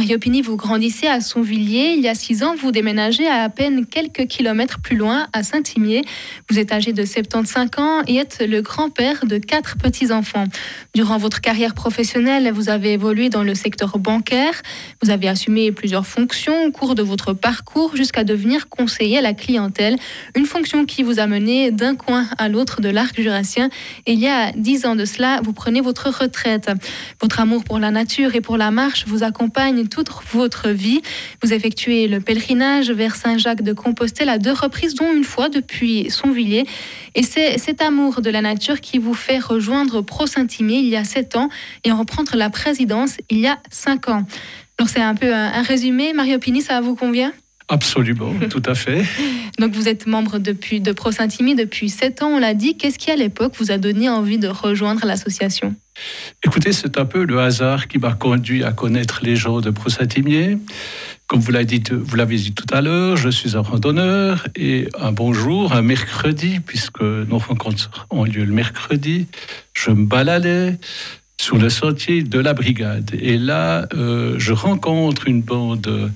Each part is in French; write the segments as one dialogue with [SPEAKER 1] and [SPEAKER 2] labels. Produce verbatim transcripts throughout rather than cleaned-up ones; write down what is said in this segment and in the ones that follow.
[SPEAKER 1] Mario Pini, vous grandissez à Sonvilliers. Il y a six ans, vous déménagez à à peine quelques kilomètres plus loin, à Saint-Imier. Vous êtes âgé de soixante-quinze ans et êtes le grand-père de quatre petits-enfants. Durant votre carrière professionnelle, vous avez évolué dans le secteur bancaire. Vous avez assumé plusieurs fonctions au cours de votre parcours jusqu'à devenir conseiller à la clientèle. Une fonction qui vous a mené d'un coin à l'autre de l'arc jurassien. Et il y a dix ans de cela, vous prenez votre retraite. Votre amour pour la nature et pour la marche vous accompagne toute votre vie. Vous effectuez le pèlerinage vers Saint-Jacques-de-Compostelle à deux reprises, dont une fois depuis Sonvilliers. Et c'est cet amour de la nature qui vous fait rejoindre Pro-Saint-Imier il y a sept ans et en reprendre la présidence il y a cinq ans. Alors c'est un peu un, un résumé. Mario Pini, ça vous convient ?
[SPEAKER 2] Absolument, tout à fait.
[SPEAKER 1] Donc vous êtes membre depuis, de Pro-Saint-Imier depuis sept ans, on l'a dit. Qu'est-ce qui à l'époque vous a donné envie de rejoindre l'association ?
[SPEAKER 2] Écoutez, c'est un peu le hasard qui m'a conduit à connaître les gens de Pro-Saint-Imier. Comme vous l'avez dit, vous l'avez dit tout à l'heure, je suis un randonneur et un bon jour, un mercredi, puisque nos rencontres ont lieu le mercredi, je me baladais sur le sentier de la brigade. Et là, euh, je rencontre une bande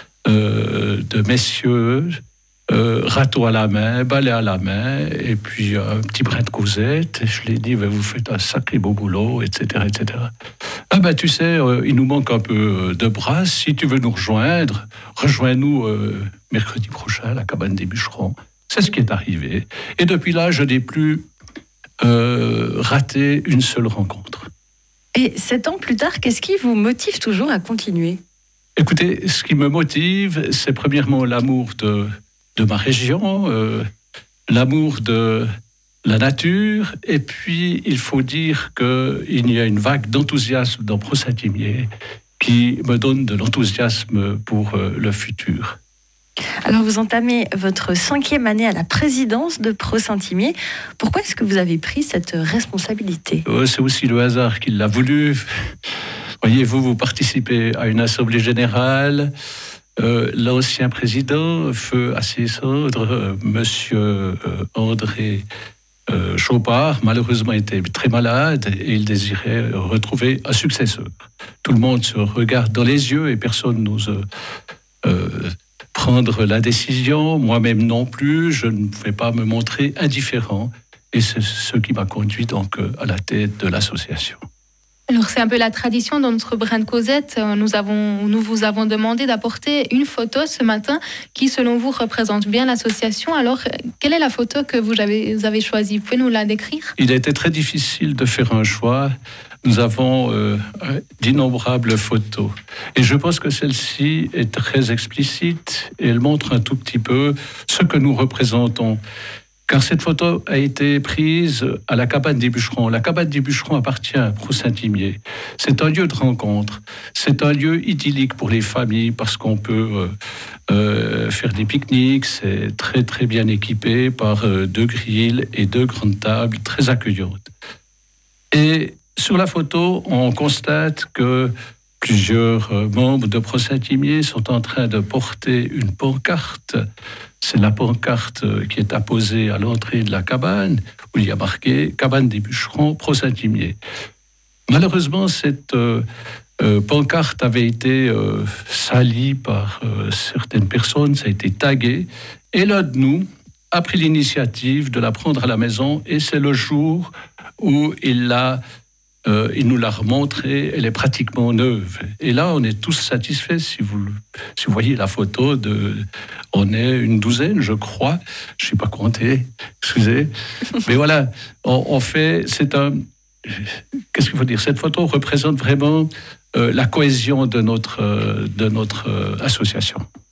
[SPEAKER 2] euh, de messieurs, euh, râteau à la main, balai à la main, et puis un petit brin de causette. Et je lui ai dit, vous faites un sacré beau boulot, et cetera, et cetera. Ah ben tu sais, euh, il nous manque un peu de bras. Si tu veux nous rejoindre, rejoins-nous euh, mercredi prochain à la cabane des bûcherons. C'est ce qui est arrivé. Et depuis là, je n'ai plus euh, raté une seule rencontre.
[SPEAKER 3] Et sept ans plus tard, qu'est-ce qui vous motive toujours à continuer ?
[SPEAKER 2] Écoutez, ce qui me motive, c'est premièrement l'amour de, de ma région, euh, l'amour de la nature, et puis il faut dire qu'il y a une vague d'enthousiasme dans Pro-Saint-Imier qui me donne de l'enthousiasme pour euh, le futur.
[SPEAKER 3] Alors vous entamez votre cinquième année à la présidence de Pro-Saint-Imier. Pourquoi est-ce que vous avez pris cette responsabilité ?
[SPEAKER 2] euh, C'est aussi le hasard qui l'a voulu. Voyez-vous, vous participez à une assemblée générale. Euh, l'ancien président, feu assez cendre, euh, monsieur euh, André Euh, Chopard, malheureusement, était très malade et il désirait retrouver un successeur. Tout le monde se regarde dans les yeux et personne n'ose euh, prendre la décision. Moi-même non plus, je ne pouvais pas me montrer indifférent. Et c'est ce qui m'a conduit donc à la tête de l'association.
[SPEAKER 1] Alors c'est un peu la tradition dans notre brin de causette. Nous, avons, nous vous avons demandé d'apporter une photo ce matin qui, selon vous, représente bien l'association. Alors, quelle est la photo que vous avez, vous avez choisie ? Vous pouvez nous la décrire ?
[SPEAKER 2] Il a été très difficile de faire un choix. Nous avons euh, d'innombrables photos. Et je pense que celle-ci est très explicite et elle montre un tout petit peu ce que nous représentons. Car cette photo a été prise à la cabane des bûcherons. La cabane des bûcherons appartient à Pro-Saint-Imier. C'est un lieu de rencontre. C'est un lieu idyllique pour les familles parce qu'on peut euh, euh, faire des pique-niques. C'est très très bien équipé par euh, deux grilles et deux grandes tables très accueillantes. Et sur la photo, on constate que plusieurs euh, membres de Pro-Saint-Imier sont en train de porter une pancarte. C'est la pancarte qui est apposée à l'entrée de la cabane, où il y a marqué « Cabane des bûcherons, Pro-Saint-Imier ». Malheureusement, cette euh, euh, pancarte avait été euh, salie par euh, certaines personnes, ça a été tagué. Et l'un de nous a pris l'initiative de la prendre à la maison, et c'est le jour où il l'a Euh, il nous l'a remontrée, elle est pratiquement neuve. Et là, on est tous satisfaits. Si vous, si vous voyez la photo, de, on est une douzaine, je crois. Je ne sais pas compter, excusez. Mais voilà, on, on fait, c'est un... Qu'est-ce qu'il faut dire ? Cette photo représente vraiment euh, la cohésion de notre, euh, de notre euh, association.